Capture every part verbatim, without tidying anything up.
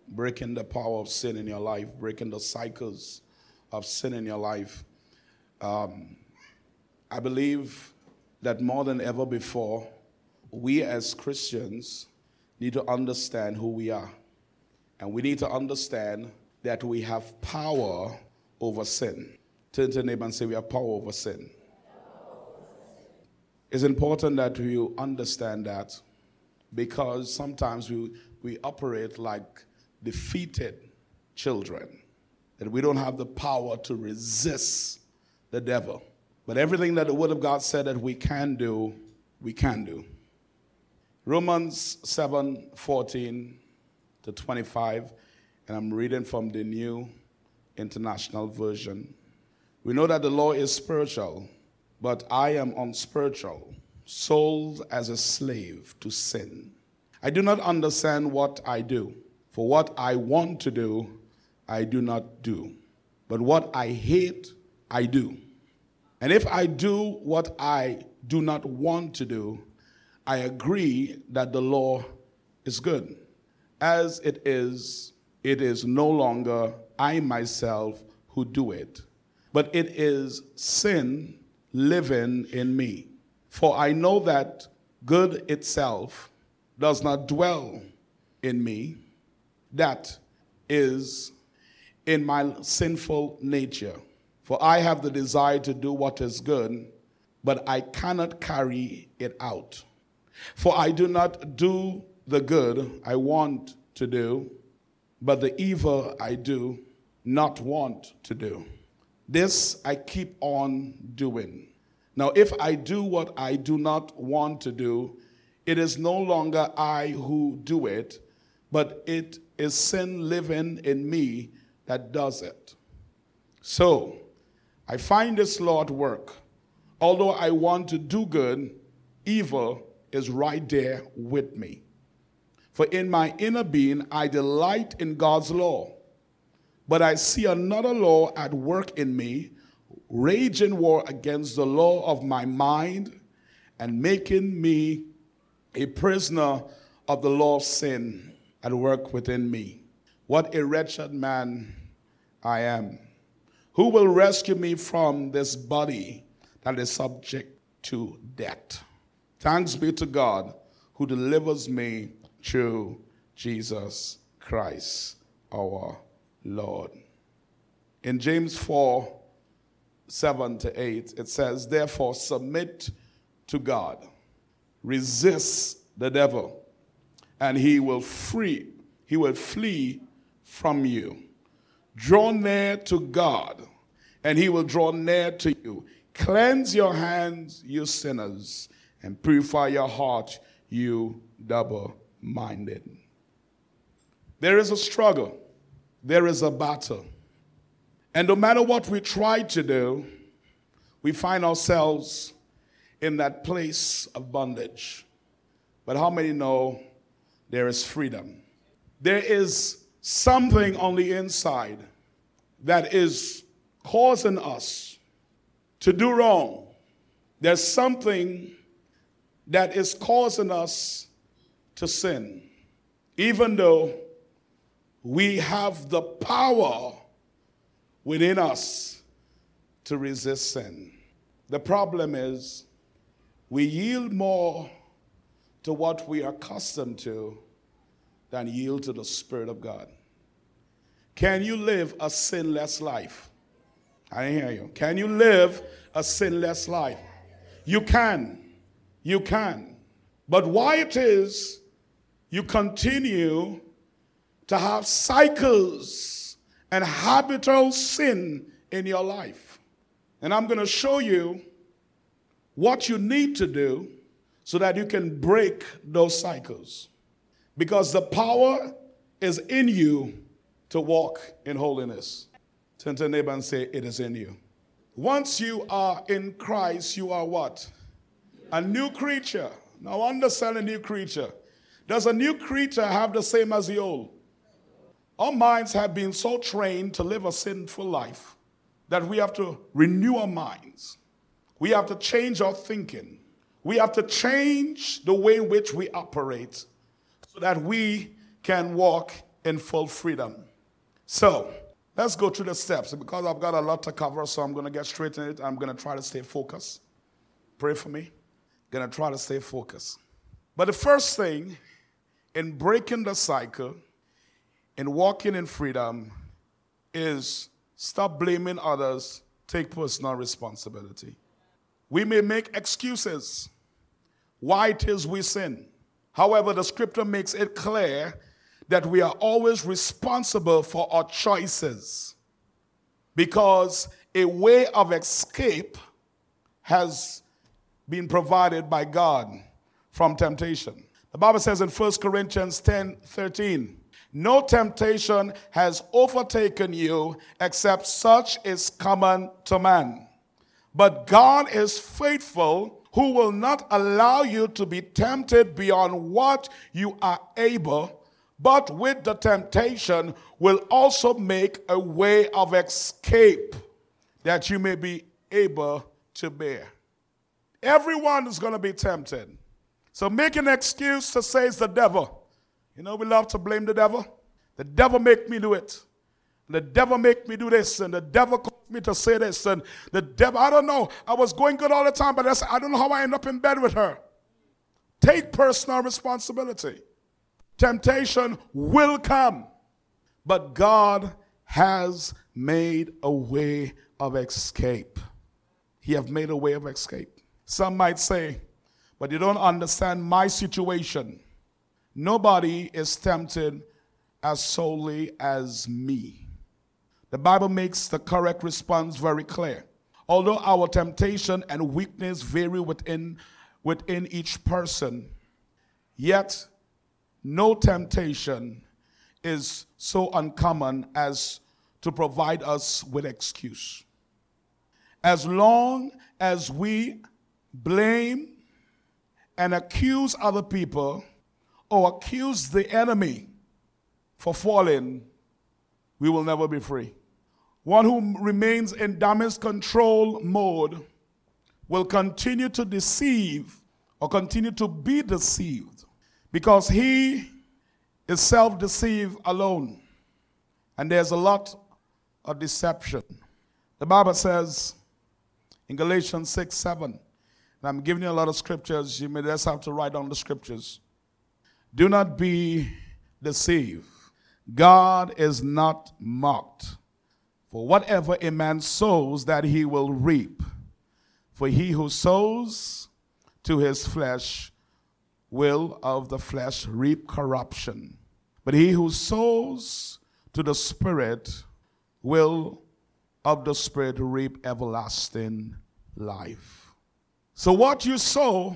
breaking the power of sin in your life, breaking the cycles of sin in your life. Um, I believe that more than ever before, we as Christians need to understand who we are. And we need to understand that we have power over sin. Turn to your neighbor and say, we have power over sin. It's important that you understand that, because sometimes we, we operate like defeated children, that we don't have the power to resist the devil. But everything that the Word of God said that we can do, we can do. Romans seven fourteen to twenty-five, and I'm reading from the New International Version. We know that the law is spiritual, but I am unspiritual, sold as a slave to sin. I do not understand what I do, for what I want to do, I do not do. But what I hate, I do. And if I do what I do not want to do, I agree that the law is good. As it is, it is no longer I myself who do it, but it is sin living in me. For I know that good itself does not dwell in me, that is in my sinful nature. For I have the desire to do what is good, but I cannot carry it out. For I do not do the good I want to do, but the evil I do not want to do. This I keep on doing. Now, if I do what I do not want to do, it is no longer I who do it, but it is sin living in me that does it. So, I find this law at work. Although I want to do good, evil is right there with me. For in my inner being, I delight in God's law. But I see another law at work in me, raging war against the law of my mind and making me a prisoner of the law of sin at work within me. What a wretched man I am. Who will rescue me from this body that is subject to death? Thanks be to God who delivers me through Jesus Christ our Lord. In James four, seven to eight, it says, therefore submit to God, resist the devil, and he will free, he will flee from you. Draw near to God, and he will draw near to you. Cleanse your hands, you sinners, and purify your heart, you double-minded. There is a struggle. There is a battle. And no matter what we try to do, we find ourselves in that place of bondage. But how many know there is freedom? There is something on the inside that is causing us to do wrong. There's something that is causing us to sin, even though we have the power within us to resist sin. The problem is we yield more to what we are accustomed to than yield to the Spirit of God. Can you live a sinless life? I didn't hear you. Can you live a sinless life? You can. You can. But why it is you continue to have cycles and habitual sin in your life. And I'm going to show you what you need to do so that you can break those cycles. Because the power is in you to walk in holiness. Turn to your neighbor and say, it is in you. Once you are in Christ, you are what? A new creature. Now understand a new creature. Does a new creature have the same as the old? Our minds have been so trained to live a sinful life that we have to renew our minds. We have to change our thinking. We have to change the way in which we operate so that we can walk in full freedom. So, let's go through the steps. Because I've got a lot to cover, so I'm going to get straight in it. I'm going to try to stay focused. Pray for me. Going to try to stay focused. But the first thing in breaking the cycle, in walking in freedom, is stop blaming others, take personal responsibility. We may make excuses why it is we sin. However, the scripture makes it clear that we are always responsible for our choices, because a way of escape has been provided by God from temptation. The Bible says in First Corinthians ten thirteen, no temptation has overtaken you except such is common to man. But God is faithful, who will not allow you to be tempted beyond what you are able, but with the temptation will also make a way of escape that you may be able to bear. Everyone is going to be tempted. So make an excuse to say it's the devil. You know, we love to blame the devil. The devil make me do it. The devil make me do this, and the devil caused me to say this, and the devil, I don't know. I was going good all the time, but that's, I don't know how I end up in bed with her. Take personal responsibility. Temptation will come, but God has made a way of escape. He have made a way of escape. Some might say, but you don't understand my situation. Nobody is tempted as solely as me. The Bible makes the correct response very clear. Although our temptation and weakness vary within, within each person, yet no temptation is so uncommon as to provide us with excuse. As long as we blame and accuse other people or accuse the enemy for falling, we will never be free. One who remains in damage control mode will continue to deceive or continue to be deceived, because he is self-deceived alone. And there's a lot of deception. The Bible says in Galatians six seven, and I'm giving you a lot of scriptures, you may just have to write down the scriptures. Do not be deceived. God is not mocked. For whatever a man sows, that he will reap. For he who sows to his flesh will of the flesh reap corruption. But he who sows to the Spirit will of the Spirit reap everlasting life. So what you sow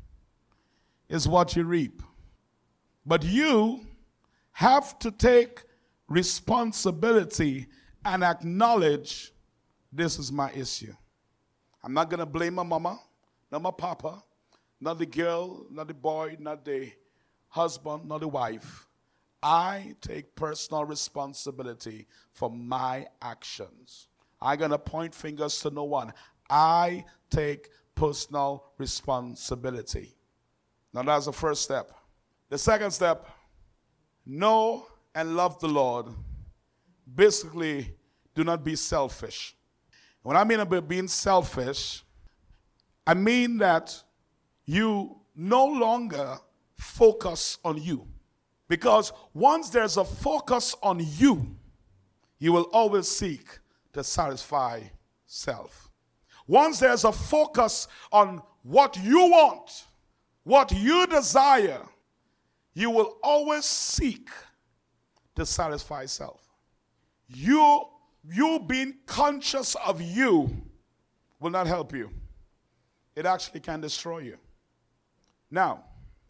is what you reap. But you have to take responsibility and acknowledge, this is my issue. I'm not going to blame my mama, not my papa, not the girl, not the boy, not the husband, not the wife. I take personal responsibility for my actions. I'm going to point fingers to no one. I take personal responsibility. Now that's the first step. The second step, know and love the Lord. Basically, do not be selfish. When I mean about being selfish, I mean that you no longer focus on you. Because once there's a focus on you, you will always seek to satisfy self. Once there's a focus on what you want, what you desire, you will always seek to satisfy self. You, you being conscious of you will not help you. It actually can destroy you. Now,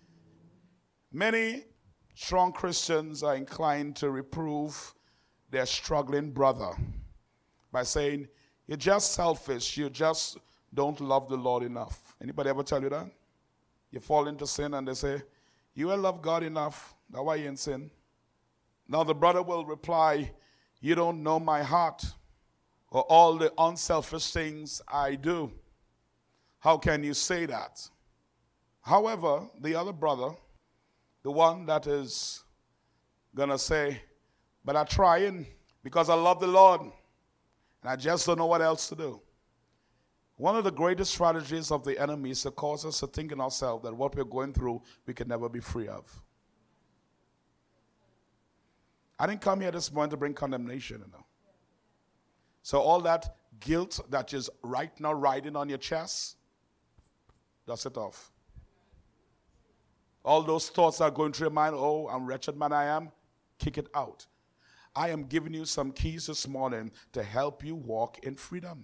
many strong Christians are inclined to reprove their struggling brother by saying, you're just selfish, you just don't love the Lord enough. Anybody ever tell you that? You fall into sin and they say, you will love God enough, that's why you're in sin. Now the brother will reply, you don't know my heart or all the unselfish things I do. How can you say that? However, the other brother, the one that is going to say, But I'm trying because I love the Lord. And I just don't know what else to do. One of the greatest strategies of the enemy is to cause us to think in ourselves that what we're going through, we can never be free of. I didn't come here this morning to bring condemnation, you know. So all that guilt that is right now riding on your chest, dust it off. All those thoughts that are going through your mind, oh, I'm wretched man I am, kick it out. I am giving you some keys this morning to help you walk in freedom.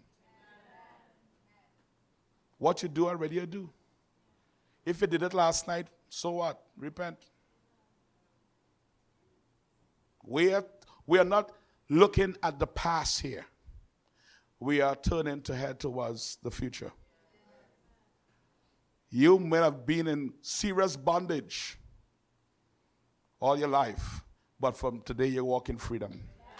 What you do already, you do. If you did it last night, so what? Repent. We are, we are not looking at the past here. We are turning to head towards the future. You may have been in serious bondage all your life, but from today you walk in freedom.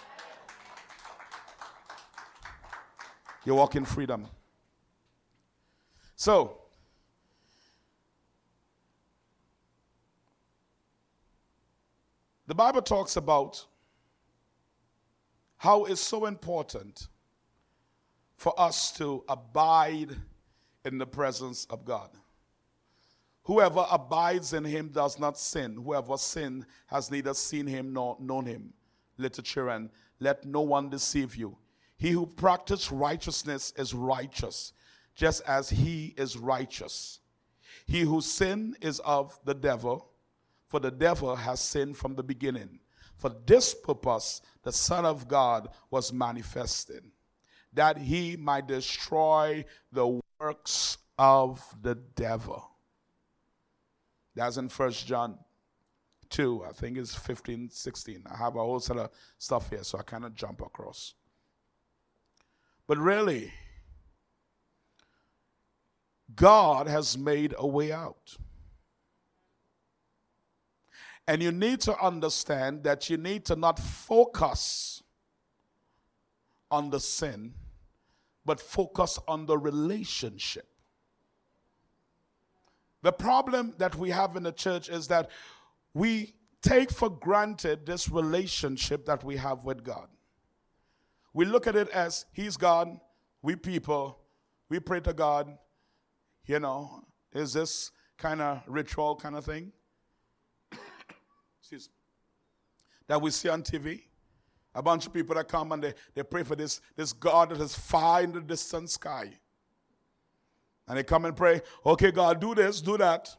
You walk in freedom. So, the Bible talks about how it's so important for us to abide in the presence of God. Whoever abides in him does not sin. Whoever sin has neither seen him nor known him. Little children, let no one deceive you. He who practices righteousness is righteous, just as he is righteous. He who sinned is of the devil, for the devil has sinned from the beginning. For this purpose the Son of God was manifested, that he might destroy the works of the devil. That's in First John two, I think it's fifteen, sixteen. I have a whole set of stuff here, so I cannot jump across. But really, God has made a way out. And you need to understand that you need to not focus on the sin, but focus on the relationship. The problem that we have in the church is that we take for granted this relationship that we have with God. We look at it as he's God, we people, we pray to God. You know, is this kind of ritual kind of thing Excuse me. that we see on T V? A bunch of people that come and they, they pray for this, this God that is far in the distant sky. And they come and pray, okay, God, do this, do that.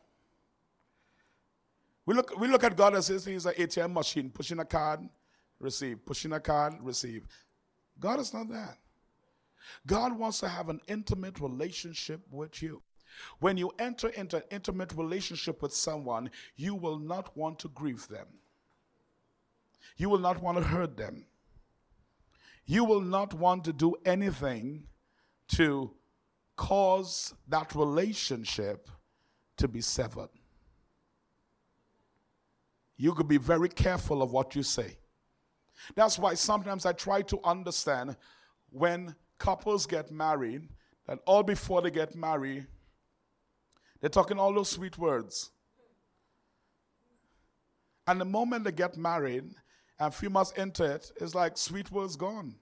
We look, we look at God as if he's an A T M machine, pushing a card, receive, pushing a card, receive. God is not that. God wants to have an intimate relationship with you. When you enter into an intimate relationship with someone, you will not want to grieve them. You will not want to hurt them. You will not want to do anything to cause that relationship to be severed. You could be very careful of what you say. That's why sometimes I try to understand when couples get married, that all before they get married, they're talking all those sweet words. And the moment they get married, and a few months into it, it's like sweet words gone.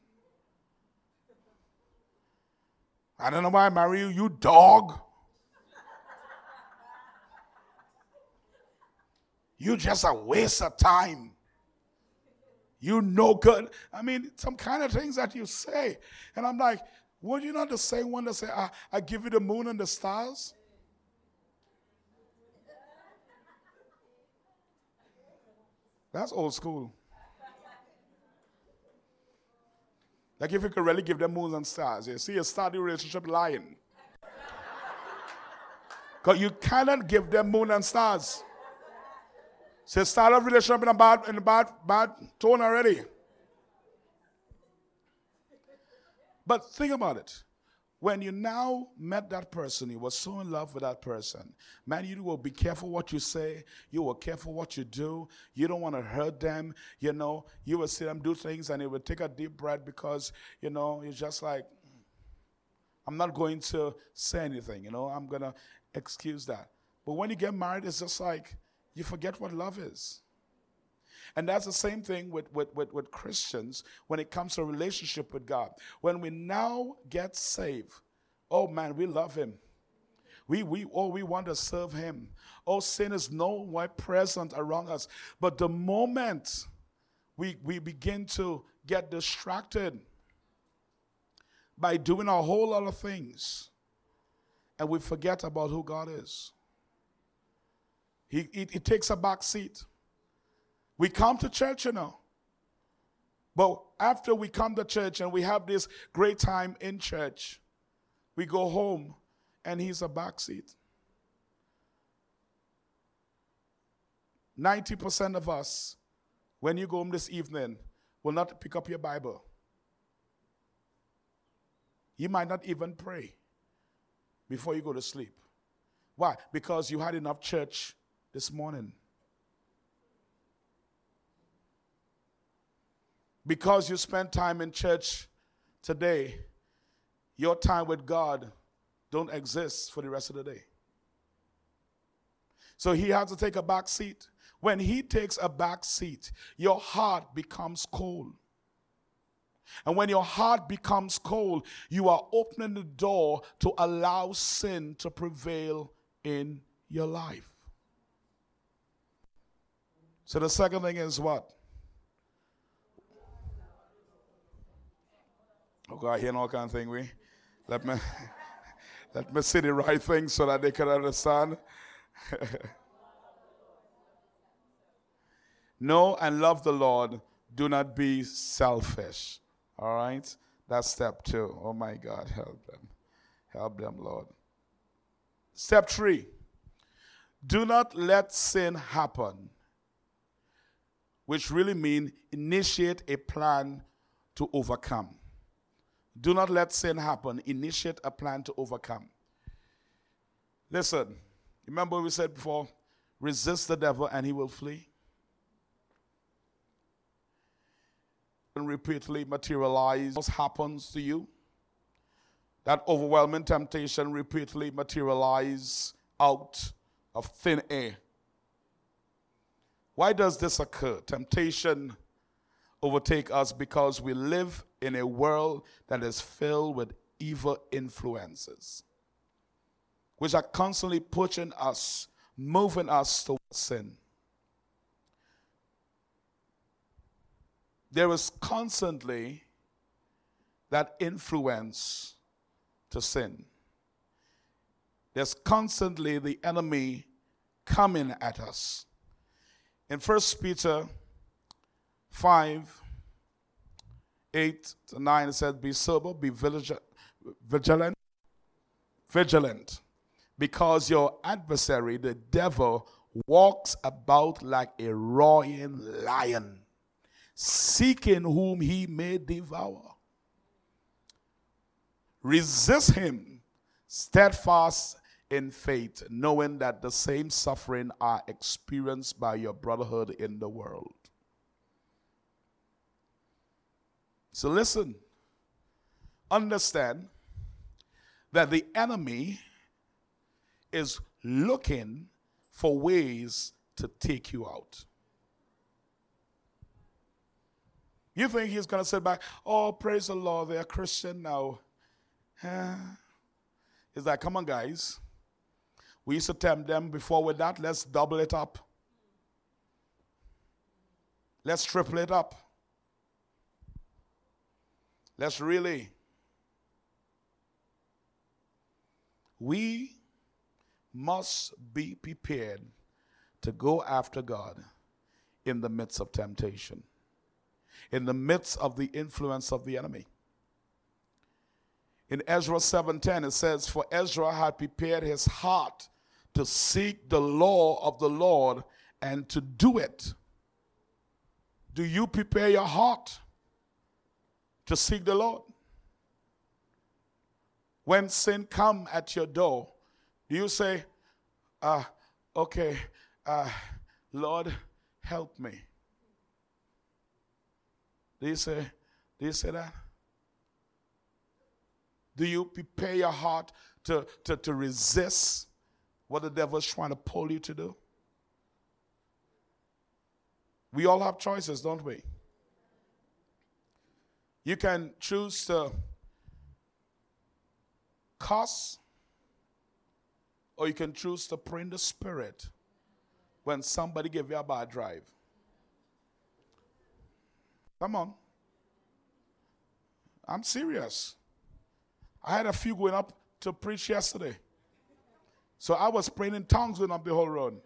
I don't know why I marry you, you dog. You just a waste of time. You no good. I mean, some kind of things that you say. And I'm like, would you not the same one that say, I, I give you the moon and the stars? That's old school. Like if you could really give them moons and stars. You see, you start the relationship lying. Because you cannot give them moon and stars. So you start a relationship in a bad, in a bad, bad tone already. But think about it. When you now met that person, you were so in love with that person, man, you will be careful what you say. You will careful what you do. You don't want to hurt them. You know, you will see them do things and you will take a deep breath because, you know, you're just like, I'm not going to say anything, you know. I'm going to excuse that. But when you get married, it's just like, you forget what love is. And that's the same thing with, with, with, with Christians when it comes to a relationship with God. When we now get saved, oh man, we love him. We, we, oh, we want to serve him. Oh, sin is nowhere present around us. But the moment we, we begin to get distracted by doing a whole lot of things, and we forget about who God is, he, it, it takes a back seat. We come to church, you know. But after we come to church and we have this great time in church, we go home and he's a backseat. ninety percent of us, when you go home this evening, will not pick up your Bible. You might not even pray before you go to sleep. Why? Because you had enough church this morning. Because you spent time in church today, your time with God don't exist for the rest of the day. So he has to take a back seat. When he takes a back seat, your heart becomes cold. And when your heart becomes cold, you are opening the door to allow sin to prevail in your life. So the second thing is what? Oh God, hearing all kind of thing. We let me let me say the right thing so that they can understand. Know and love the Lord. Do not be selfish. All right? That's step two. Oh my God, help them. Help them, Lord. Step three. Do not let sin happen. Which really means initiate a plan to overcome. Do not let sin happen. Initiate a plan to overcome. Listen, remember we said before, resist the devil and he will flee. And repeatedly materialize what happens to you. That overwhelming temptation repeatedly materialize out of thin air. Why does this occur? Temptation overtake us because we live in a world that is filled with evil influences, which are constantly pushing us, moving us towards sin. There is constantly that influence to sin. There's constantly the enemy coming at us. In First Peter five, eight to nine, it says, be sober, be vigilant, vigilant, because your adversary, the devil, walks about like a roaring lion, seeking whom he may devour. Resist him, steadfast in faith, knowing that the same suffering are experienced by your brotherhood in the world. So listen, understand that the enemy is looking for ways to take you out. You think he's going to sit back, oh, praise the Lord, they're a Christian now. Eh. It's like, come on, guys. We used to tempt them before with that. Let's double it up. Let's triple it up. Let's really. We must be prepared to go after God in the midst of temptation, in the midst of the influence of the enemy. In Ezra seven ten, it says, for Ezra had prepared his heart to seek the law of the Lord and to do it. Do you prepare your heart to seek the Lord? When sin come at your door, do you say, uh, okay, uh, Lord, help me? Do you say, do you say that? Do you prepare your heart to, to, to resist what the devil is trying to pull you to do? We all have choices, don't we? You can choose to cuss, or you can choose to pray in the spirit when somebody give you a bad drive. Come on. I'm serious. I had a few going up to preach yesterday. So I was praying in tongues going up the whole road.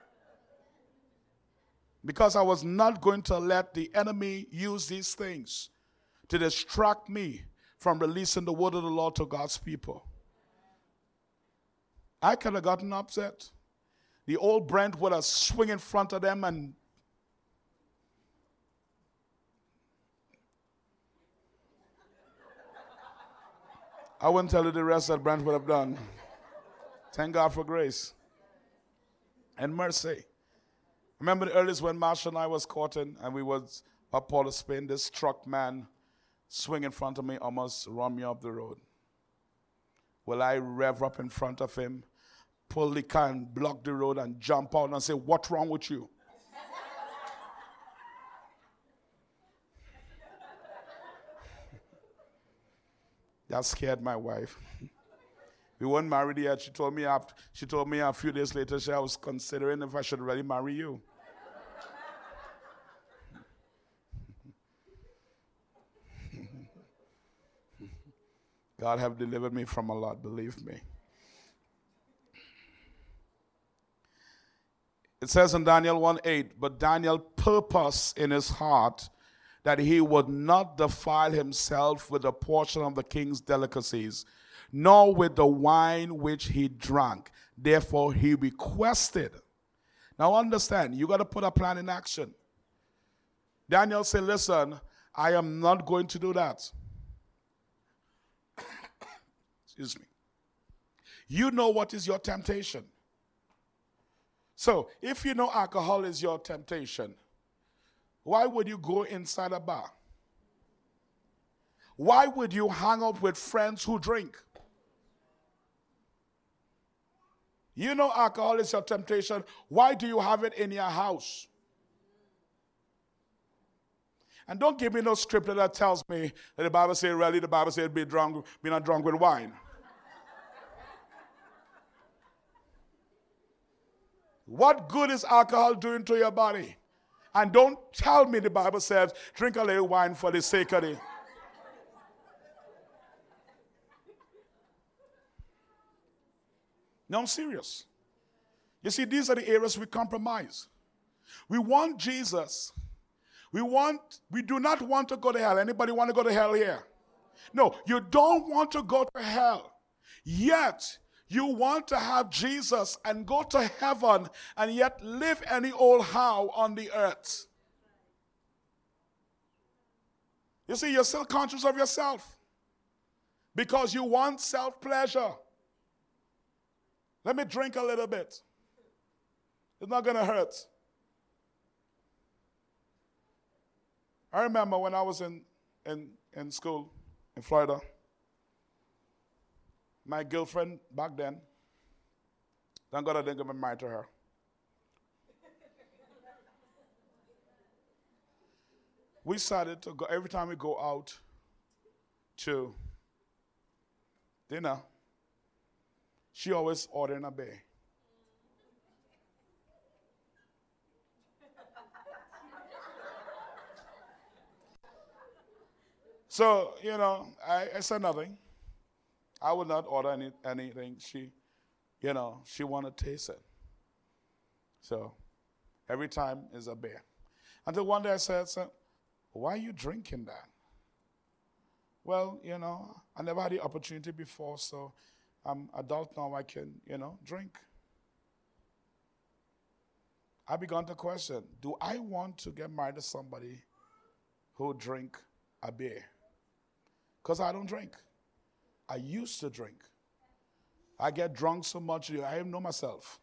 Because I was not going to let the enemy use these things to distract me from releasing the word of the Lord to God's people. I could have gotten upset. The old Brent would have swung in front of them and I wouldn't tell you the rest that Brent would have done. Thank God for grace and mercy. Remember the earliest when Marsha and I was courting and we was up Port of Spain, this truck man swing in front of me, almost run me up the road. Well, I rev up in front of him, pull the car and block the road and jump out and say, "What's wrong with you?" That scared my wife. We weren't married yet. She told me after, she told me a few days later she I was considering if I should really marry you. God have delivered me from a lot, believe me. It says in Daniel one eight, but Daniel purposed in his heart that he would not defile himself with a portion of the king's delicacies, nor with the wine which he drank. Therefore he requested. Now understand, you got to put a plan in action. Daniel said, listen, I am not going to do that. Excuse me. You know what is your temptation. So if you know alcohol is your temptation, why would you go inside a bar? Why would you hang out with friends who drink? You know alcohol is your temptation. Why do you have it in your house? And don't give me no scripture that tells me that the Bible says, really, the Bible says, be drunk, be not drunk with wine. What good is alcohol doing to your body? And don't tell me the Bible says, drink a little wine for the sake of it. No, I'm serious. You see, these are the areas we compromise. We want Jesus. We want, we do not want to go to hell. Anybody want to go to hell here? No, you don't want to go to hell. Yet, you want to have Jesus and go to heaven and yet live any old how on the earth. You see, you're still conscious of yourself because you want self-pleasure. Let me drink a little bit. It's not going to hurt. I remember when I was in, in, in school in Florida, my girlfriend back then, thank God I didn't get married to her. We started to go, every time we go out to dinner, she always ordering a beer. So, you know, I, I said nothing. I would not order any, anything. She, you know, she wanted to taste it. So, every time is a beer. Until one day I said, so, why are you drinking that? Well, you know, I never had the opportunity before, so I'm adult now, I can, you know, drink. I began to question, do I want to get married to somebody who drink a beer? Because I don't drink. I used to drink. I get drunk so much, I even know myself.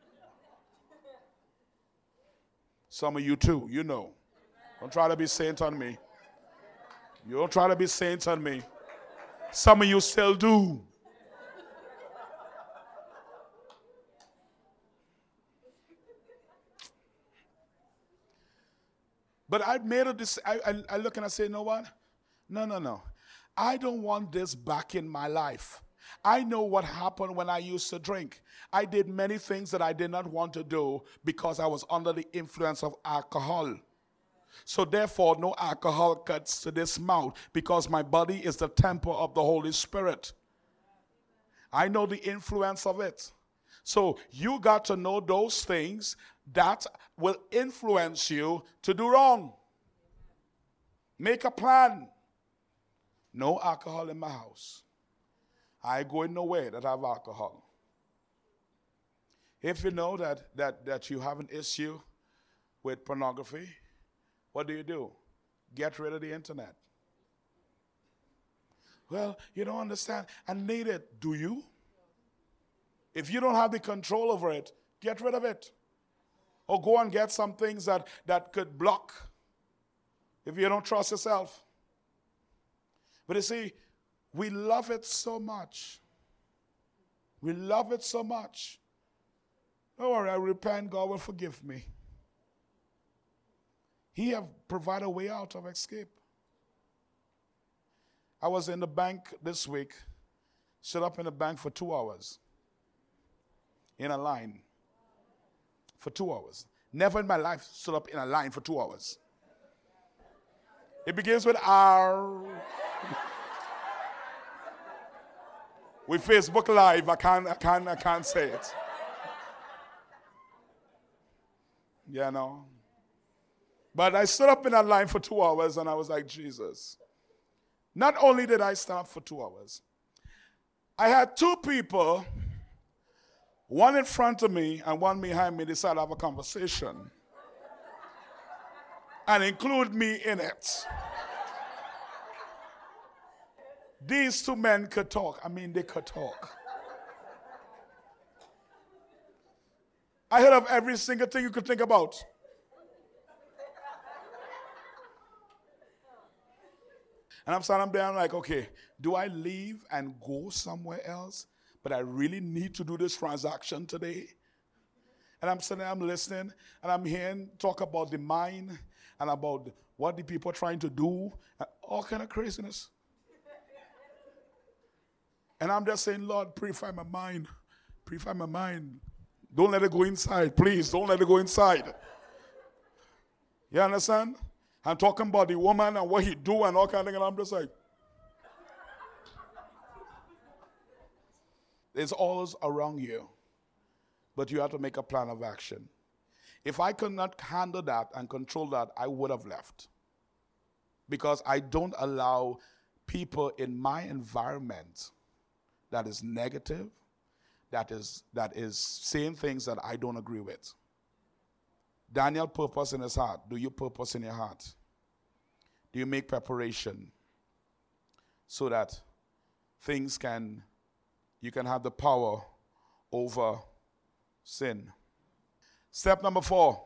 Some of you too, you know. Don't try to be saint on me. You don't try to be saints on me. Some of you still do. But I made a decision. I, I, I look and I say, you know what? No, no, no. I don't want this back in my life. I know what happened when I used to drink. I did many things that I did not want to do because I was under the influence of alcohol. So therefore, no alcohol cuts to this mouth, because my body is the temple of the Holy Spirit. I know the influence of it. So you got to know those things that will influence you to do wrong. Make a plan. No alcohol in my house. I go in nowhere that have alcohol. If you know that, that, that you have an issue with pornography, what do you do? Get rid of the internet. Well, you don't understand. I need it. Do you? If you don't have the control over it, get rid of it. Or go and get some things that, that could block if you don't trust yourself. But you see, we love it so much. We love it so much. Don't worry, I repent, God will forgive me. He have provided a way out of escape. I was in the bank this week, stood up in the bank for two hours. In a line. For two hours. Never in my life stood up in a line for two hours. It begins with R. With Facebook Live, I can't, I can't, I can't say it. You know. But I stood up in that line for two hours and I was like, Jesus. Not only did I stand up for two hours, I had two people, one in front of me and one behind me, decide to have a conversation and include me in it. These two men could talk. I mean, they could talk. I heard of every single thing you could think about. And I'm standing there, I'm like, okay, do I leave and go somewhere else? But I really need to do this transaction today. And I'm sitting there, I'm listening, and I'm hearing talk about the mind and about what the people are trying to do, and all kind of craziness. And I'm just saying, Lord, purify my mind. Purify my mind. Don't let it go inside. Please, don't let it go inside. You understand? I'm talking about the woman and what he do and all kind of thing, and I'm just like, it's always around you, but you have to make a plan of action. If I could not handle that and control that, I would have left. Because I don't allow people in my environment that is negative, that is, that is saying things that I don't agree with. Daniel purpose in his heart. Do you purpose in your heart? Do you make preparation so that things can, you can have the power over sin? Step number four.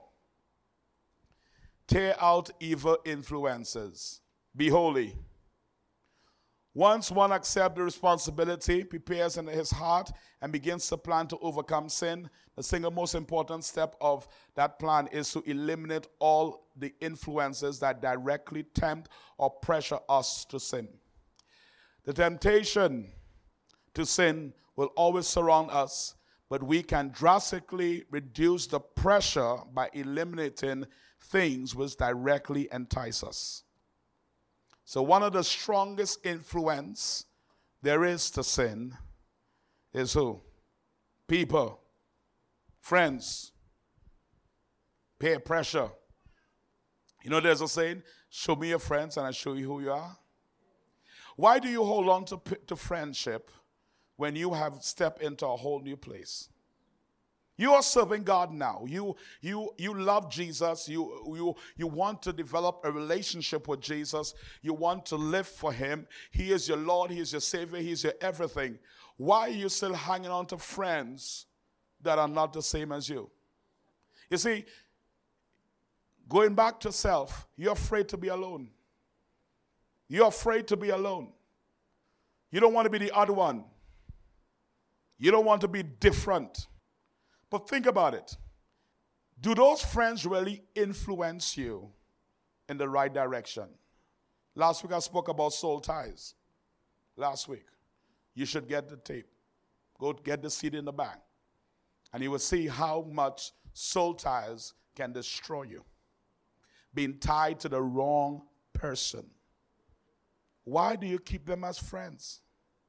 Tear out evil influences. Be holy. Once one accepts the responsibility, prepares in his heart, and begins to plan to overcome sin, the single most important step of that plan is to eliminate all the influences that directly tempt or pressure us to sin. The temptation to sin will always surround us, but we can drastically reduce the pressure by eliminating things which directly entice us. So one of the strongest influence there is to sin is who? People, friends, peer pressure. You know, there's a saying, show me your friends and I show you who you are. Why do you hold on to, to friendship when you have stepped into a whole new place? You are serving God now. You, you, you love Jesus. You, you, you want to develop a relationship with Jesus. You want to live for him. He is your Lord. He is your Savior. He is your everything. Why are you still hanging on to friends that are not the same as you? You see, going back to self, you're afraid to be alone. You're afraid to be alone. You don't want to be the other one. You don't want to be different. But think about it. Do those friends really influence you? in the right direction. Last week I spoke about soul ties. Last week. You should get the tape. Go get the C D in the back. And you will see how much soul ties can destroy you. Being tied to the wrong person. Why do you keep them as friends?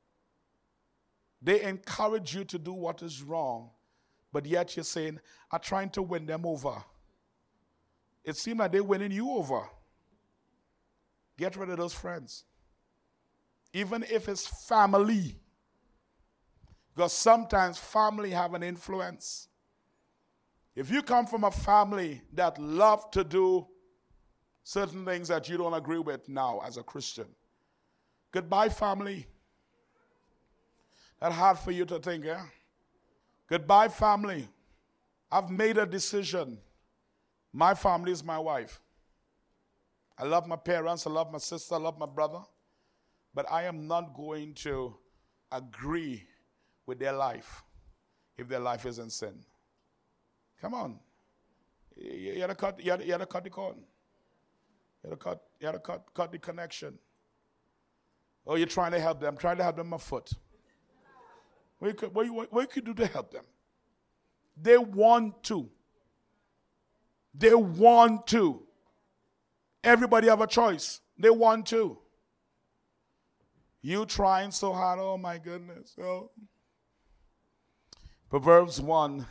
They encourage you to do what is wrong, but yet you're saying, I'm trying to win them over. It seems like they're winning you over. Get rid of those friends. Even if it's family. Because sometimes family have an influence. If you come from a family that love to do certain things that you don't agree with now as a Christian, goodbye, family. That's hard for you to think, yeah? Goodbye, family. I've made a decision. My family is my wife. I love my parents, I love my sister, I love my brother. But I am not going to agree with their life if their life is in sin. Come on. You, you, had to cut, you, had, you had to cut the cord. You had to cut, you had to cut, cut the connection. Oh, you're trying to help them. I'm trying to help them afoot. What you, could, what, you, what you could do to help them? They want to. They want to. Everybody have a choice. They want to. You trying so hard, oh my goodness. Oh. Proverbs one,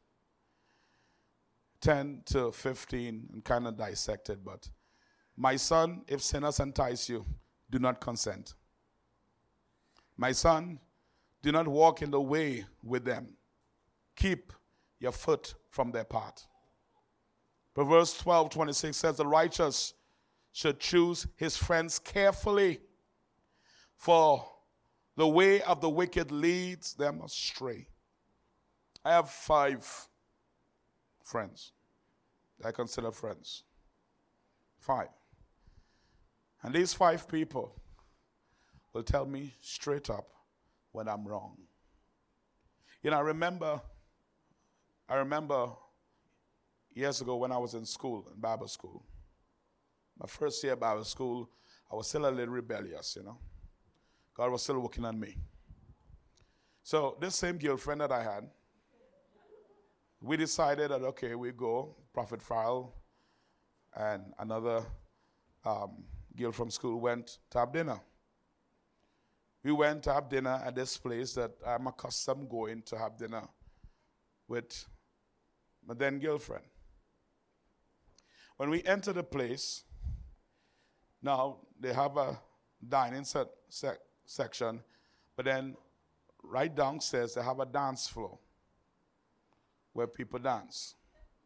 ten to fifteen, and kind of dissected, but my son, if sinners entice you, do not consent. My son, do not walk in the way with them. Keep your foot from their path. Proverbs twelve, twenty-six says, the righteous should choose his friends carefully, for the way of the wicked leads them astray. I have five friends that I consider friends. Five. And these five people will tell me straight up when I'm wrong. You know, I remember, I remember years ago when I was in school, in Bible school. My first year Bible school, I was still a little rebellious, you know. God was still working on me. So this same girlfriend that I had, we decided that, okay, we go, Prophet Farrell and another um, girl from school went to have dinner. We went to have dinner at this place that I'm accustomed going to have dinner with my then girlfriend. When we enter the place, now they have a dining set, sec, section, but then right downstairs they have a dance floor where people dance.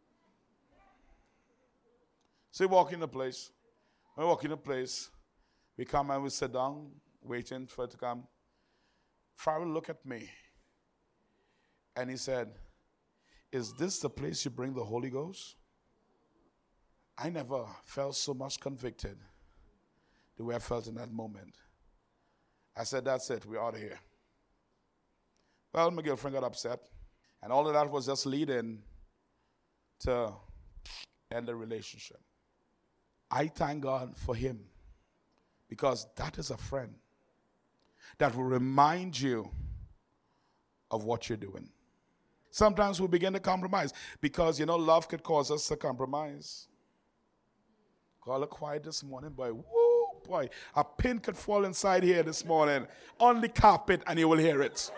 So we walk in the place. When we walk in the place, we come and we sit down, waiting for it to come. Farrell looked at me and he said, is this the place you bring the Holy Ghost? I never felt so much convicted the way I felt in that moment. I said, that's it, we're out of here. Well, my girlfriend got upset. And all of that was just leading to end the relationship. I thank God for him because that is a friend that will remind you of what you're doing. Sometimes we begin to compromise because, you know, love could cause us to compromise. Call it quiet this morning, boy. Woo, boy. A pin could fall inside here this morning on the carpet and you will hear it.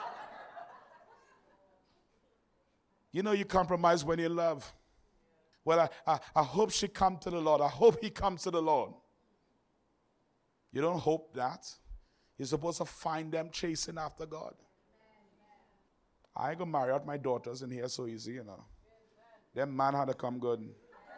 You know you compromise when you love. Well, I, I, I hope she come to the Lord. I hope he comes to the Lord. You don't hope that. You're supposed to find them chasing after God. I ain't going to marry out my daughters in here so easy, you know. Them man had to come good.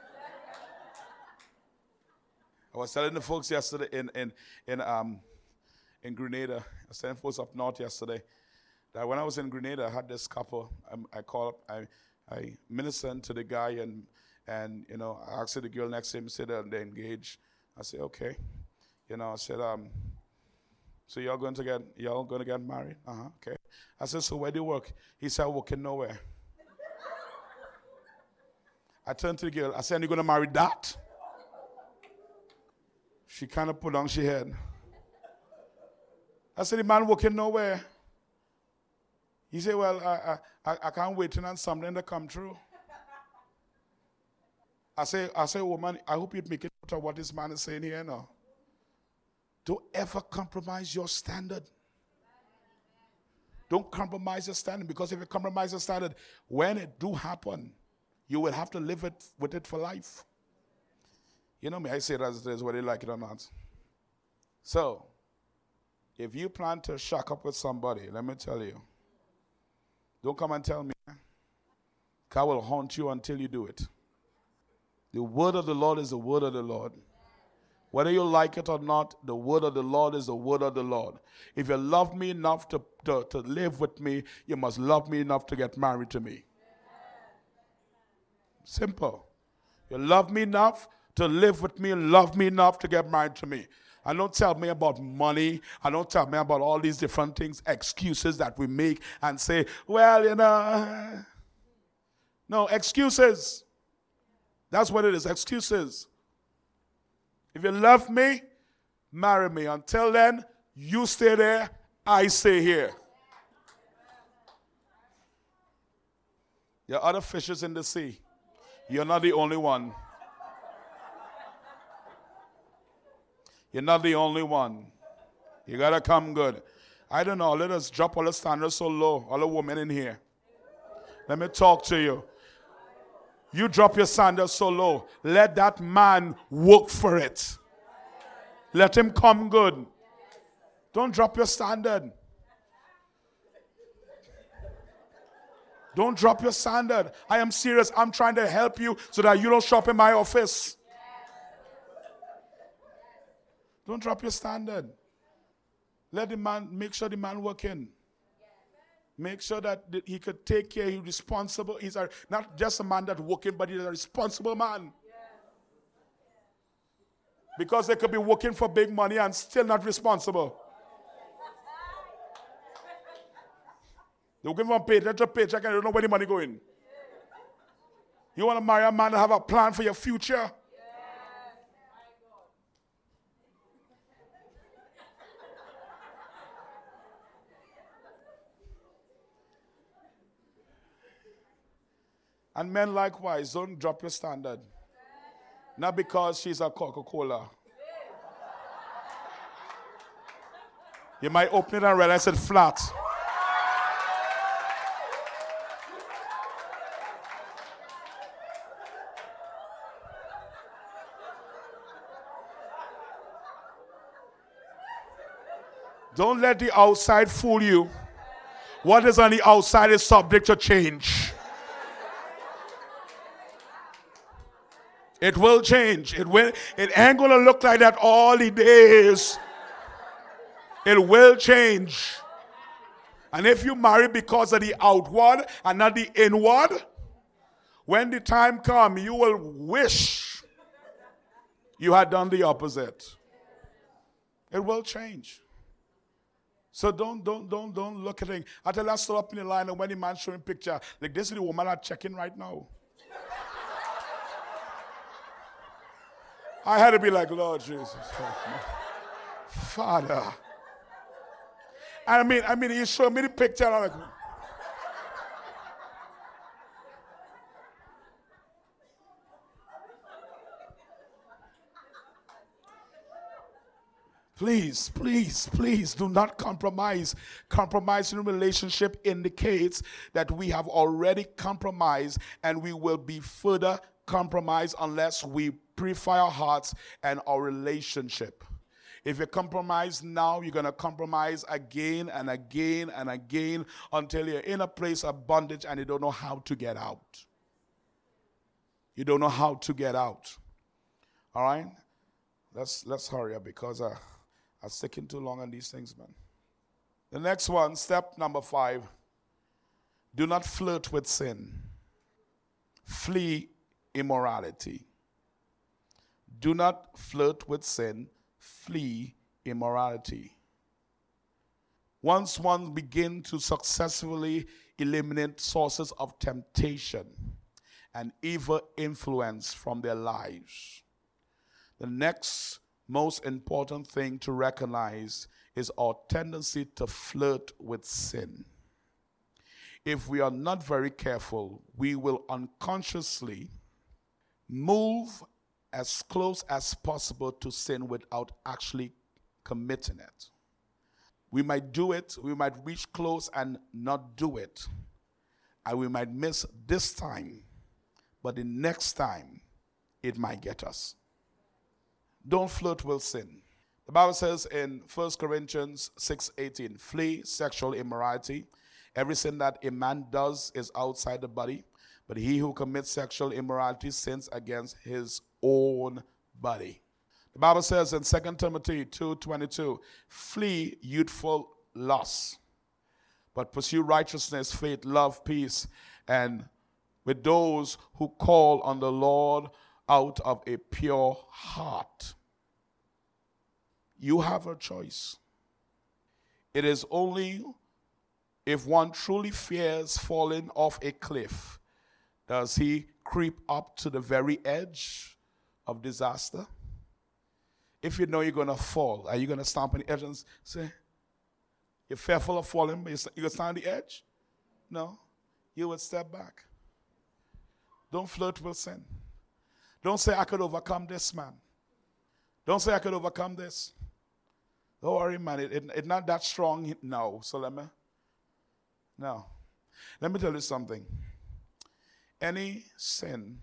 I was telling the folks yesterday in in in um in Grenada. I was telling folks up north yesterday that when I was in Grenada, I had this couple. I, I called up, I I ministered to the guy and and you know I asked the girl next to him, said that they're engaged. I said okay, you know I said um. So y'all going to get y'all going to get married? Uh huh. Okay. I said, so where do you work? He said, I'm working nowhere. I turned to the girl. I said, you're going to marry that? She kind of put down her head. I said, the man working nowhere. He said, well, I, I, I can't wait on something to come true. I say, I say, woman, I hope you'd make it out of what this man is saying here now. Don't ever compromise your standard. Don't compromise your standard, because if you compromise your standard, when it do happen, you will have to live it with it for life. You know me, I say it as it is, whether you like it or not. So, if you plan to shack up with somebody, let me tell you, don't come and tell me. God will haunt you until you do it. The word of the Lord is the word of the Lord. Whether you like it or not, the word of the Lord is the word of the Lord. If you love me enough to, to, to live with me, you must love me enough to get married to me. Simple. You love me enough to live with me, love me enough to get married to me. And don't tell me about money. And don't tell me about all these different things, excuses that we make and say, well, you know. No, excuses. That's what it is, excuses. If you love me, marry me. Until then, you stay there, I stay here. There are other fishes in the sea. You're not the only one. You're not the only one. You got to come good. I don't know, let us drop all the standards so low, all the women in here. Let me talk to you. You drop your standards so low. Let that man work for it. Let him come good. Don't drop your standard. Don't drop your standard. I am serious. I'm trying to help you so that you don't shop in my office. Don't drop your standard. Let the man, make sure the man work in. Make sure that he could take care, he's responsible. He's a, not just a man that's working, but he's a responsible man. Because they could be working for big money and still not responsible. They're working from paycheck to paycheck and they don't know where the money going. You want to marry a man that have a plan for your future? And men likewise, don't drop your standard. Not because she's a Coca-Cola. You might open it and realize it's flat. Don't let the outside fool you. What is on the outside is subject to change. It will change. It will. It ain't going to look like that all the days. It will change. And if you marry because of the outward and not the inward, when the time comes, you will wish you had done the opposite. It will change. So don't, don't, don't, don't look at it. I tell you, I stood up in the line and when the man showing picture, like this is the woman I'm checking right now. I had to be like, Lord Jesus, Father. I mean, I mean, he showed me the picture. And I'm like, please, please, please do not compromise. Compromising relationship indicates that we have already compromised and we will be further compromised unless we purify our hearts and our relationship. If you compromise now, you're going to compromise again and again and again until you're in a place of bondage and you don't know how to get out. You don't know how to get out. All right? Let's, let's hurry up because uh, I'm sticking too long on these things, man. The next one, step number five. Do not flirt with sin. Flee immorality. Do not flirt with sin, flee immorality. Once one begins to successfully eliminate sources of temptation and evil influence from their lives, the next most important thing to recognize is our tendency to flirt with sin. If we are not very careful, we will unconsciously move as close as possible to sin without actually committing it. We might do it, we might reach close and not do it. And we might miss this time, but the next time it might get us. Don't flirt with sin. The Bible says in First Corinthians six eighteen, flee sexual immorality. Every sin that a man does is outside the body, but he who commits sexual immorality sins against his own body. The Bible says in Second Timothy two twenty-two, flee youthful lusts, but pursue righteousness, faith, love, peace, and with those who call on the Lord out of a pure heart. You have a choice. It is only if one truly fears falling off a cliff does he creep up to the very edge of disaster. If you know you're going to fall, are you going to stomp on the edge and say, you're fearful of falling, but you're going to stand on the edge? No. You would step back. Don't flirt with sin. Don't say, I could overcome this, man. Don't say, I could overcome this. Don't worry, man. It's it, it not that strong. No. So let me. No. Let me tell you something. Any sin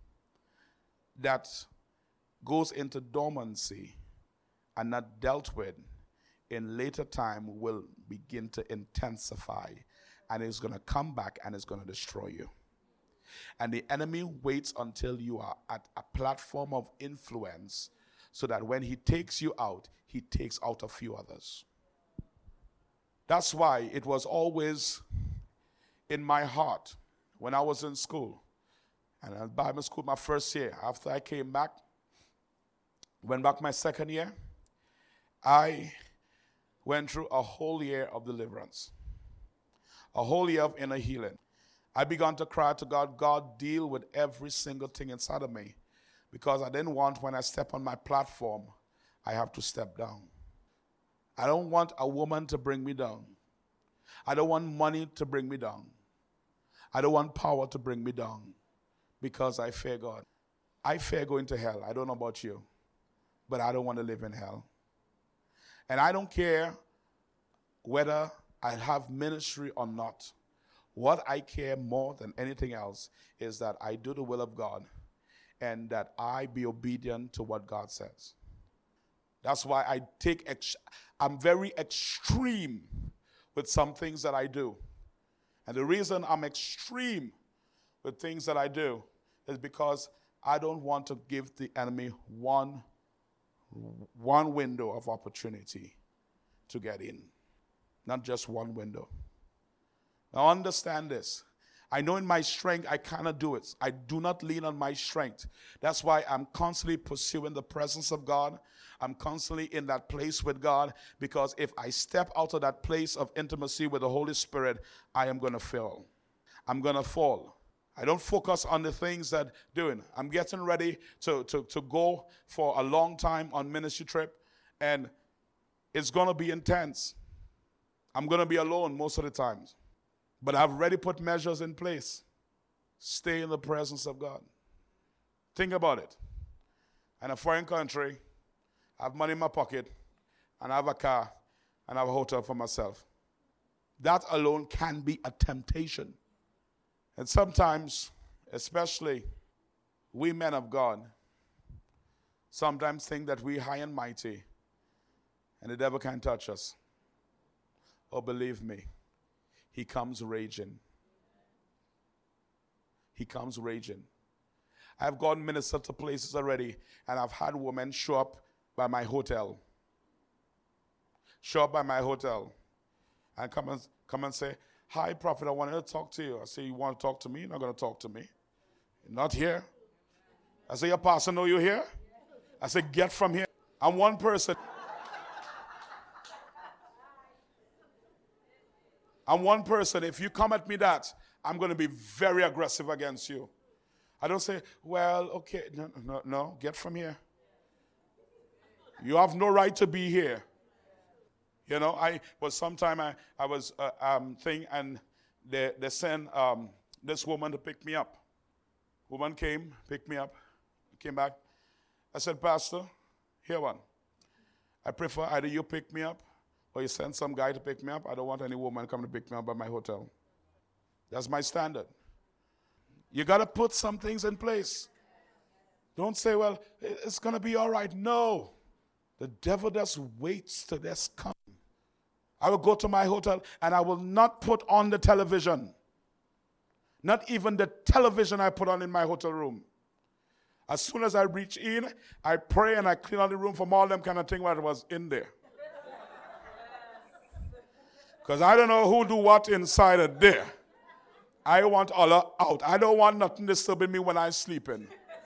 that goes into dormancy and not dealt with in later time will begin to intensify, and it's going to come back and it's going to destroy you. And the enemy waits until you are at a platform of influence so that when he takes you out, he takes out a few others. That's why it was always in my heart when I was in school, and in Bible school my first year, after I came back, went back my second year, I went through a whole year of deliverance, a whole year of inner healing. I began to cry to God, God, deal with every single thing inside of me, because I didn't want when I step on my platform, I have to step down. I don't want a woman to bring me down. I don't want money to bring me down. I don't want power to bring me down, because I fear God. I fear going to hell. I don't know about you, but I don't want to live in hell. And I don't care whether I have ministry or not. What I care more than anything else is that I do the will of God and that I be obedient to what God says. That's why I take, ex- I'm very extreme with some things that I do. And the reason I'm extreme with things that I do is because I don't want to give the enemy one, one window of opportunity to get in. Not just one window. Now understand this. I know in my strength I cannot do it. I do not lean on my strength. That's why I'm constantly pursuing the presence of God. I'm constantly in that place with God, because if I step out of that place of intimacy with the Holy Spirit, I am going to fail. I'm going to fall. I don't focus on the things that doing. I'm getting ready to, to, to go for a long time on ministry trip, and it's going to be intense. I'm going to be alone most of the times. But I've already put measures in place. Stay in the presence of God. Think about it. In a foreign country, I have money in my pocket, and I have a car, and I have a hotel for myself. That alone can be a temptation. And sometimes, especially we men of God, sometimes think that we're high and mighty, and the devil can't touch us. Oh, believe me. He comes raging. He comes raging. I've gone minister to places already, and I've had women show up by my hotel. Show up by my hotel. And come and, come and say, hi, prophet, I wanted to talk to you. I say, you want to talk to me? You're not going to talk to me. You're not here. I say, your pastor know you're here? I say, get from here. I'm one person. I'm one person. If you come at me that, I'm going to be very aggressive against you. I don't say, well, okay, no, no, no, get from here. You have no right to be here. You know, I was sometime I, I was uh, um thing and they they sent um this woman to pick me up. Woman came, picked me up, came back. I said, Pastor, here one. I prefer either you pick me up or you send some guy to pick me up. I don't want any woman come to pick me up at my hotel. That's my standard. You got to put some things in place. Don't say, well, it's going to be all right. No. The devil just waits till this come. I will go to my hotel and I will not put on the television. Not even the television I put on in my hotel room. As soon as I reach in, I pray and I clean out the room from all them kind of thing that was in there. Because I don't know who do what inside of there. I want all out. I don't want nothing disturbing me when I'm sleeping.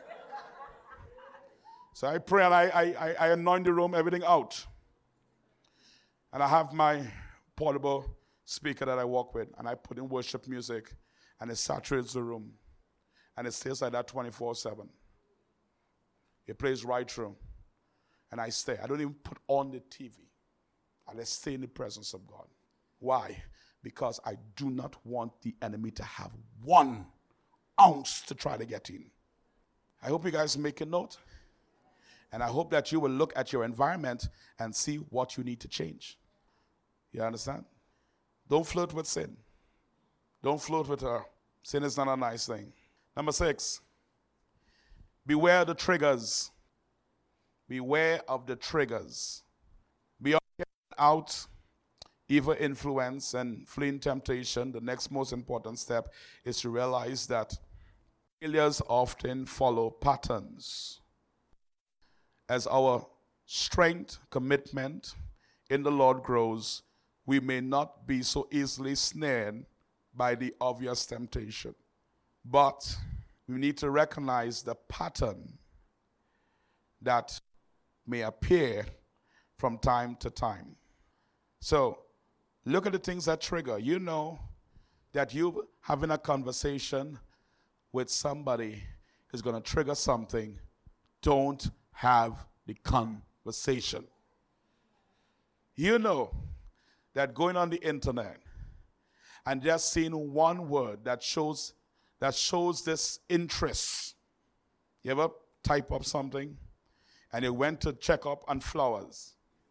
So I pray and I, I, I anoint the room, everything out. And I have my portable speaker that I walk with, and I put in worship music, and it saturates the room. And it stays like that twenty-four seven. It plays right through. And I stay. I don't even put on the T V. I just stay in the presence of God. Why? Because I do not want the enemy to have one ounce to try to get in. I hope you guys make a note. And I hope that you will look at your environment and see what you need to change. You understand? Don't flirt with sin. Don't flirt with her. Sin is not a nice thing. Number six, beware the triggers. Beware of the triggers. Beyond out evil influence and fleeing temptation, the next most important step is to realize that failures often follow patterns. As our strength, commitment in the Lord grows, we may not be so easily snared by the obvious temptation. But we need to recognize the pattern that may appear from time to time. So, look at the things that trigger. You know that you having a conversation with somebody is going to trigger something. Don't have the conversation. You know that going on the internet and just seeing one word that shows that shows this interest. You ever type up something and you went to check up on flowers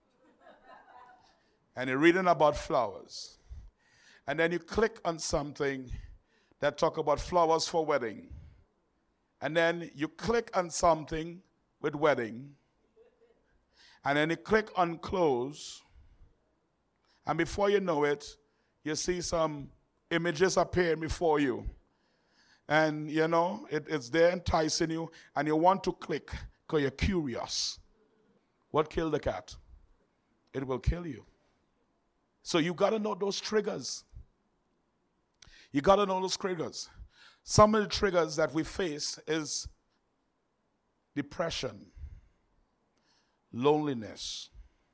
and you're reading about flowers, and then you click on something that talk about flowers for wedding, and then you click on something with wedding, and then you click on clothes, and before you know it, you see some images appearing before you. And, you know, it, it's there enticing you, and you want to click because you're curious. What killed the cat? It will kill you. So you got to know those triggers. You got to know those triggers. Some of the triggers that we face is depression, loneliness,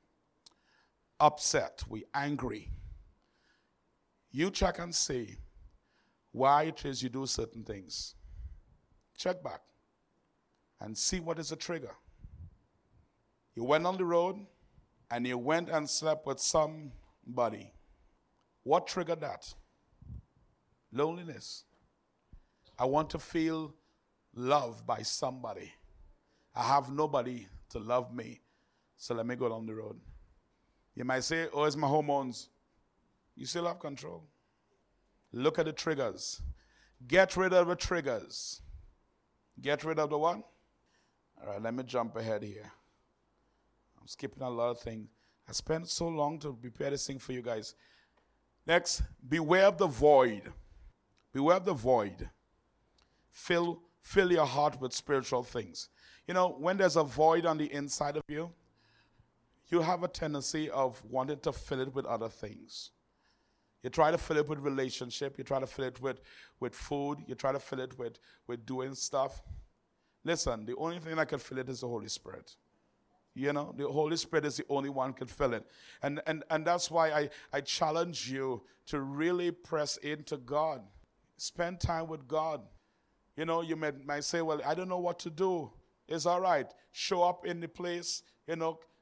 upset, we angry. You check and see why it is you do certain things. Check back and see what is the trigger. You went on the road and you went and slept with somebody. What triggered that? Loneliness. I want to feel loved by somebody. I have nobody to love me, so let me go down the road. You might say, oh, it's my hormones. You still have control. Look at the triggers. Get rid of the triggers. Get rid of the what? All right, let me jump ahead here. I'm skipping a lot of things. I spent so long to prepare this thing for you guys. Next, beware of the void. Beware of the void. Fill, fill your heart with spiritual things. You know, when there's a void on the inside of you, you have a tendency of wanting to fill it with other things. You try to fill it with relationship. You try to fill it with, with food. You try to fill it with, with doing stuff. Listen, the only thing that can fill it is the Holy Spirit. You know, the Holy Spirit is the only one who can fill it. And, and, and that's why I, I challenge you to really press into God. Spend time with God. You know, you might, might say, well, I don't know what to do. It's all right. Show up in the place, you know,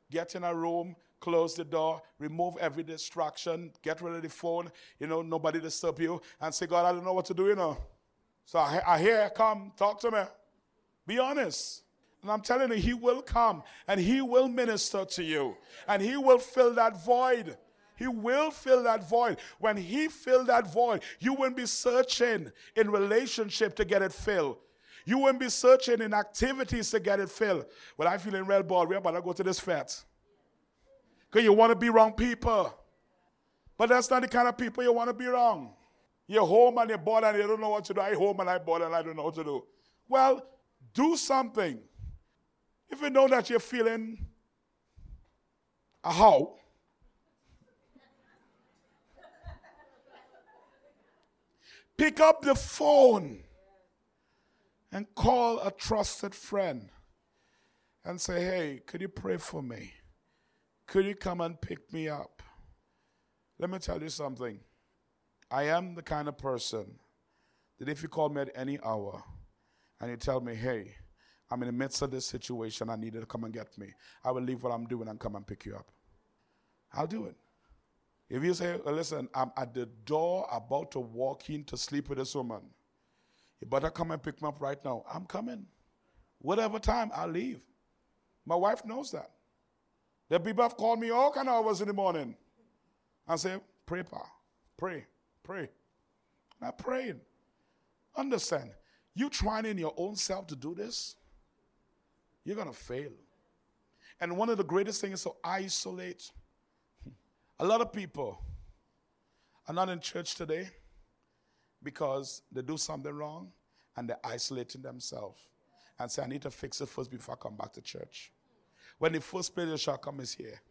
get in a room, close the door, remove every distraction, get rid of the phone, you know, nobody disturb you, and say, God, I don't know what to do, you know. So I, I hear, come, talk to me. Be honest. And I'm telling you, he will come, and he will minister to you, and he will fill that void. He will fill that void. When he fill that void, you won't be searching in relationship to get it filled. You won't be searching in activities to get it filled. Well, I feel in Red Ball, we're about to go to this fete. Because you want to be wrong people. But that's not the kind of people you want to be wrong. You're home and you're bored and you don't know what to do. I'm home and I'm bored and I don't know what to do. Well, do something. If you know that you're feeling a how, pick up the phone and call a trusted friend and say, hey, could you pray for me? Could you come and pick me up? Let me tell you something. I am the kind of person that if you call me at any hour and you tell me, hey, I'm in the midst of this situation, I need you to come and get me, I will leave what I'm doing and come and pick you up. I'll do it. If you say, well, listen, I'm at the door about to walk in to sleep with this woman, you better come and pick me up right now. I'm coming. Whatever time, I'll leave. My wife knows that. The people have called me all kind of hours in the morning and say, pray, pa, pray, pray. And I'm praying. Understand, you trying in your own self to do this, you're going to fail. And one of the greatest things is to isolate. A lot of people are not in church today because they do something wrong and they're isolating themselves and say, I need to fix it first before I come back to church. When the first place you shall come is here.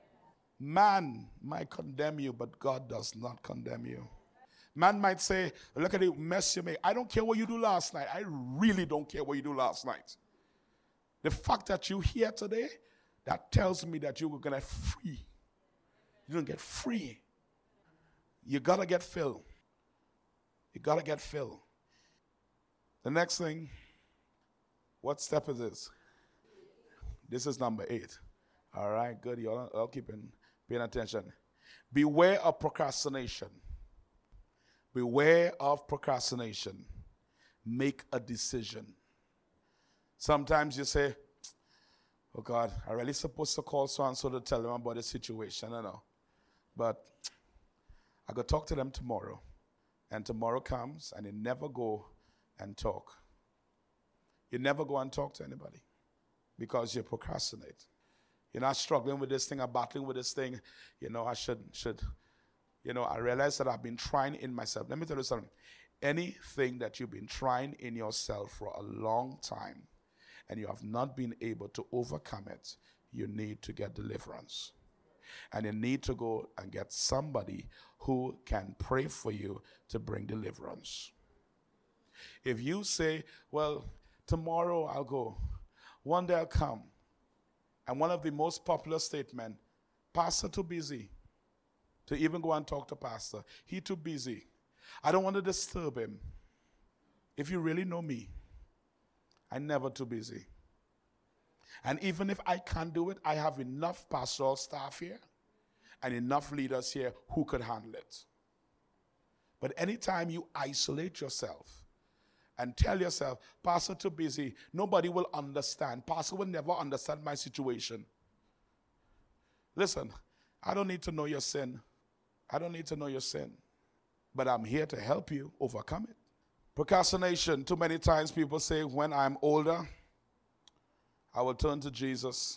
Man might condemn you, but God does not condemn you. Man might say, look at the mess you made. I don't care what you do last night. I really don't care what you do last night. The fact that you're here today, that tells me that you're going to get free. You're going to get free. You got to get filled. You got to get filled. The next thing, what step is this? This is number eight. All right, good. Y'all all keeping paying attention. Beware of procrastination. Beware of procrastination. Make a decision. Sometimes you say, oh God, I really supposed to call so-and-so to tell them about the situation. I know. But I go talk to them tomorrow. And tomorrow comes and you never go and talk. You never go and talk to anybody because you procrastinate. You're not struggling with this thing or battling with this thing. You know, I should, should, you know, I realize that I've been trying in myself. Let me tell you something. Anything that you've been trying in yourself for a long time and you have not been able to overcome it, you need to get deliverance. And you need to go and get somebody who can pray for you to bring deliverance. If you say, well, tomorrow I'll go, one day I'll come, and one of the most popular statements, Pastor too busy to even go and talk to Pastor. He too busy. I don't want to disturb him. If you really know me, I'm never too busy. And even if I can't do it, I have enough pastoral staff here and enough leaders here who could handle it. But anytime you isolate yourself and tell yourself, Pastor too busy, nobody will understand. Pastor will never understand my situation. Listen, I don't need to know your sin. I don't need to know your sin. But I'm here to help you overcome it. Procrastination. Too many times people say, when I'm older, I will turn to Jesus.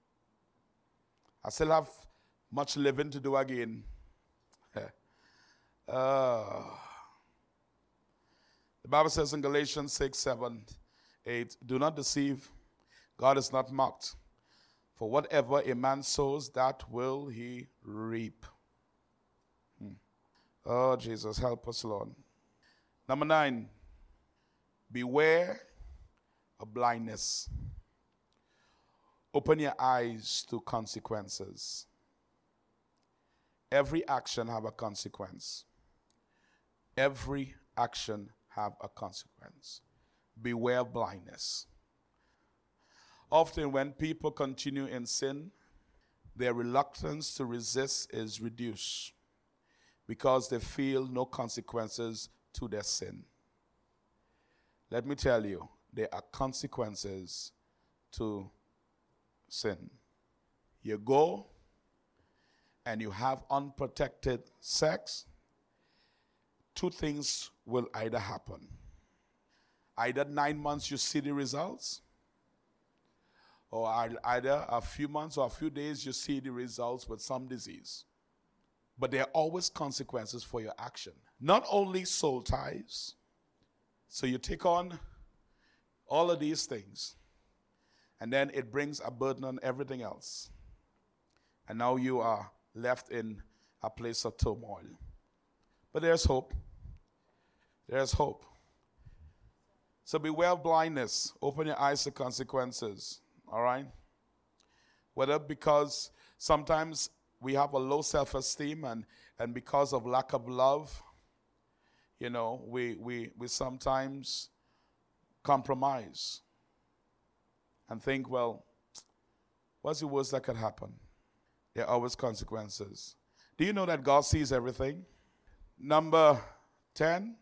I still have much living to do again. uh, the Bible says in Galatians six, seven, eight, do not deceive. God is not mocked. For whatever a man sows, that will he reap. Hmm. Oh, Jesus, help us, Lord. Number nine, beware of blindness. Open your eyes to consequences. Every action have a consequence. Every action have a consequence. Beware of blindness. Often when people continue in sin, their reluctance to resist is reduced because they feel no consequences to their sin. Let me tell you, there are consequences to sin. You go and you have unprotected sex, two things will either happen. Either nine months you see the results, or either a few months or a few days you see the results with some disease. But there are always consequences for your action. Not only soul ties, so you take on all of these things, and then it brings a burden on everything else. And now you are left in a place of turmoil. But there's hope. There's hope. So beware of blindness. Open your eyes to consequences. All right? Whether because sometimes we have a low self-esteem and, and because of lack of love, you know, we, we, we sometimes compromise and think, well, what's the worst that could happen? There are always consequences. Do you know that God sees everything? Number ten,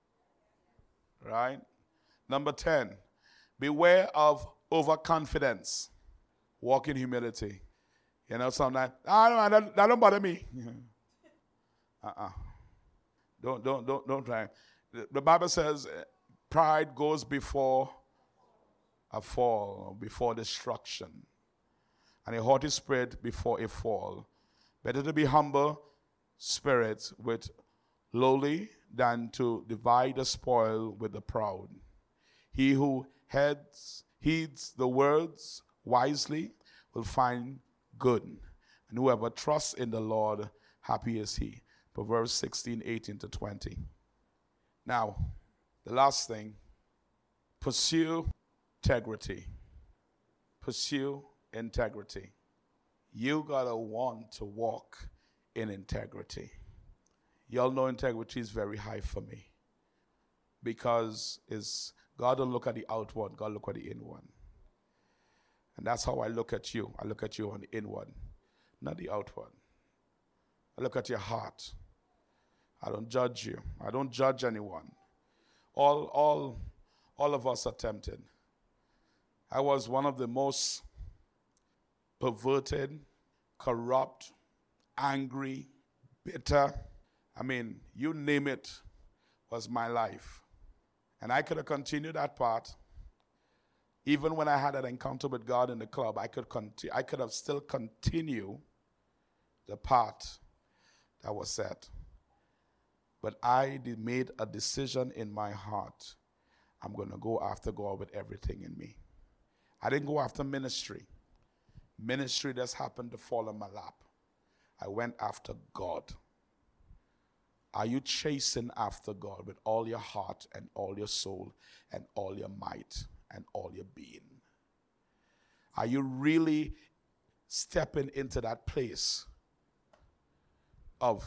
right? Number ten, beware of overconfidence. Walk in humility. You know, sometimes, ah, no, that, that don't bother me. uh-uh. Don't, don't, don't, don't try. The, the Bible says pride goes before a fall, before destruction, and a haughty spirit before a fall. Better to be humble spirit with lowly than to divide the spoil with the proud. He who heeds, heeds the words wisely will find good, and whoever trusts in the Lord, happy is he. Proverbs sixteen, eighteen to twenty. Now, the last thing, pursue integrity. Pursue integrity. You gotta want to walk in integrity. Y'all know integrity is very high for me, because it's God don't look at the outward, God look at the inward. And that's how I look at you. I look at you on the inward, not the outward. I look at your heart. I don't judge you. I don't judge anyone. All, all, all of us are tempted. I was one of the most perverted, corrupt, angry, bitter. I mean, you name it, was my life. And I could have continued that part. Even when I had an encounter with God in the club, I could conti- I could have still continued the part that was set. But I did made a decision in my heart. I'm going to go after God with everything in me. I didn't go after ministry. Ministry just happened to fall in my lap. I went after God. Are you chasing after God with all your heart and all your soul and all your might and all your being? Are you really stepping into that place of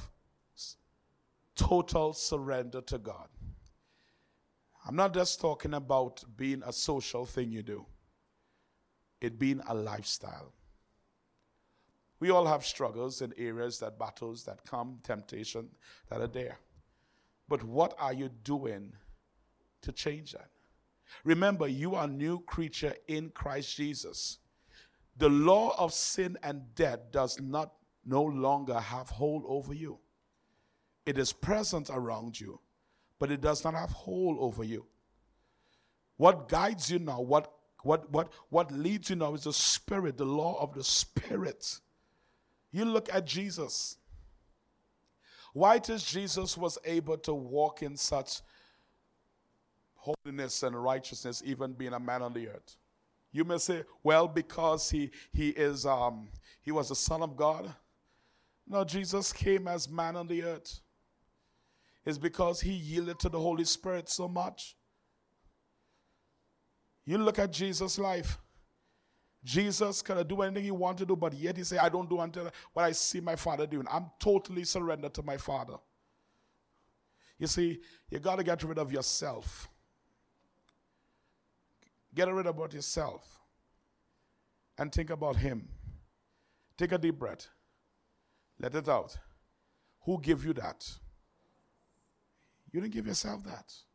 total surrender to God? I'm not just talking about being a social thing you do. It being a lifestyle. We all have struggles in areas, that battles that come, temptation that are there. But what are you doing to change that? Remember, you are a new creature in Christ Jesus. The law of sin and death does not no longer have hold over you. It is present around you, but it does not have hold over you. What guides you now, what, what, what, what leads you now is the Spirit, the law of the Spirit. You look at Jesus. Why does Jesus was able to walk in such holiness and righteousness, even being a man on the earth? You may say, well, because he he is um he was the Son of God. No, Jesus came as man on the earth. It's because he yielded to the Holy Spirit so much. You look at Jesus' life. Jesus could do anything he wanted to do, but yet he said, I don't do until what I see my Father doing. I'm totally surrendered to my Father. You see, you got to get rid of yourself. Get rid about yourself and think about him. Take a deep breath. Let it out. Who gave you that? You didn't give yourself that.